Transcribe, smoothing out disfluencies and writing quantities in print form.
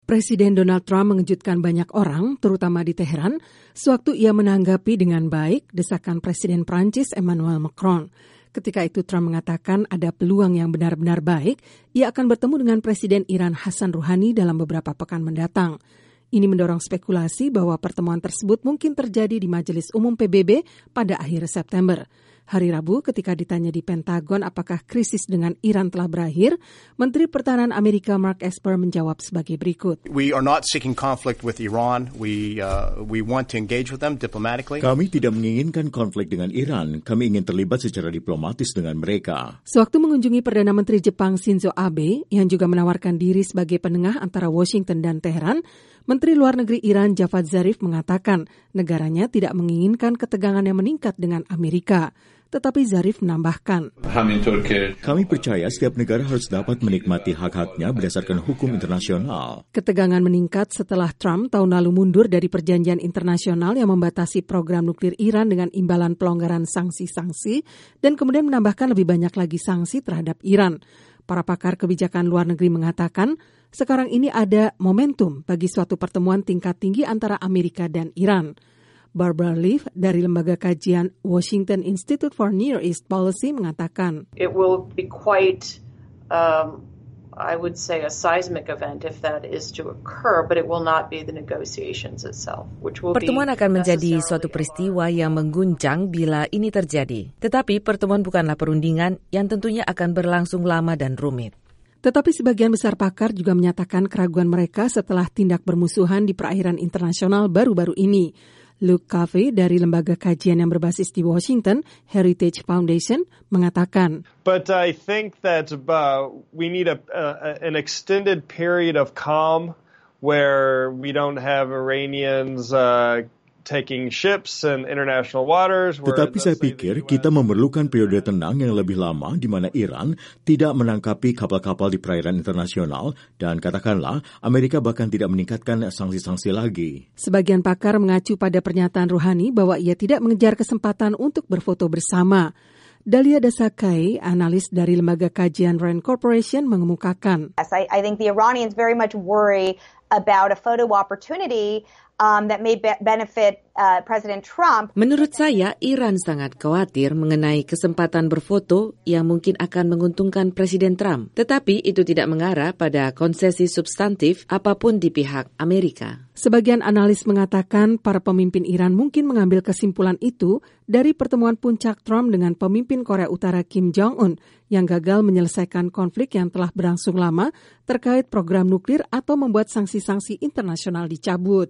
Presiden Donald Trump mengejutkan banyak orang, terutama di Teheran, sewaktu ia menanggapi dengan baik desakan Presiden Prancis Emmanuel Macron. Ketika itu Trump mengatakan ada peluang yang benar-benar baik, ia akan bertemu dengan Presiden Iran Hassan Rouhani dalam beberapa pekan mendatang. Ini mendorong spekulasi bahwa pertemuan tersebut mungkin terjadi di Majelis Umum PBB pada akhir September. Hari Rabu ketika ditanya di Pentagon apakah krisis dengan Iran telah berakhir, Menteri Pertahanan Amerika Mark Esper menjawab sebagai berikut. We are not seeking conflict with Iran. We want to engage with them diplomatically. Kami tidak menginginkan konflik dengan Iran. Kami ingin terlibat secara diplomatis dengan mereka. Sewaktu mengunjungi Perdana Menteri Jepang Shinzo Abe, yang juga menawarkan diri sebagai penengah antara Washington dan Teheran, Menteri Luar Negeri Iran Javad Zarif mengatakan negaranya tidak menginginkan ketegangan yang meningkat dengan Amerika. Tetapi Zarif menambahkan, kami percaya setiap negara harus dapat menikmati hak-haknya berdasarkan hukum internasional. Ketegangan meningkat setelah Trump tahun lalu mundur dari perjanjian internasional yang membatasi program nuklir Iran dengan imbalan pelonggaran sanksi-sanksi dan kemudian menambahkan lebih banyak lagi sanksi terhadap Iran. Para pakar kebijakan luar negeri mengatakan, sekarang ini ada momentum bagi suatu pertemuan tingkat tinggi antara Amerika dan Iran. Barbara Leaf dari lembaga kajian Washington Institute for Near East Policy mengatakan, it will be quite, I would say, a seismic event if that is to occur, but it will not be the negotiations itself, which will Pertemuan akan menjadi suatu peristiwa yang mengguncang bila ini terjadi. Tetapi pertemuan bukanlah perundingan yang tentunya akan berlangsung lama dan rumit. Tetapi sebagian besar pakar juga menyatakan keraguan mereka setelah tindak bermusuhan di perairan internasional baru-baru ini. Luke Covey dari lembaga kajian yang berbasis di Washington, Heritage Foundation, mengatakan, But I think that we need an extended period of calm where we don't have Iranians taking ships in international waters. Tetapi saya pikir kita memerlukan periode tenang yang lebih lama di mana Iran tidak menangkapi kapal-kapal di perairan internasional dan katakanlah Amerika bahkan tidak meningkatkan sanksi-sanksi lagi. Sebagian pakar mengacu pada pernyataan Rouhani bahwa ia tidak mengejar kesempatan untuk berfoto bersama. Dalia Dasakai, analis dari lembaga kajian Rand Corporation, mengemukakan, I think the Iranians very much worry about a photo opportunity that may benefit President Trump. Menurut saya, Iran sangat khawatir mengenai kesempatan berfoto yang mungkin akan menguntungkan Presiden Trump. Tetapi itu tidak mengarah pada konsesi substantif apapun di pihak Amerika. Sebagian analis mengatakan para pemimpin Iran mungkin mengambil kesimpulan itu dari pertemuan puncak Trump dengan pemimpin Korea Utara Kim Jong-un yang gagal menyelesaikan konflik yang telah berlangsung lama terkait program nuklir atau membuat sanksi-sanksi internasional dicabut.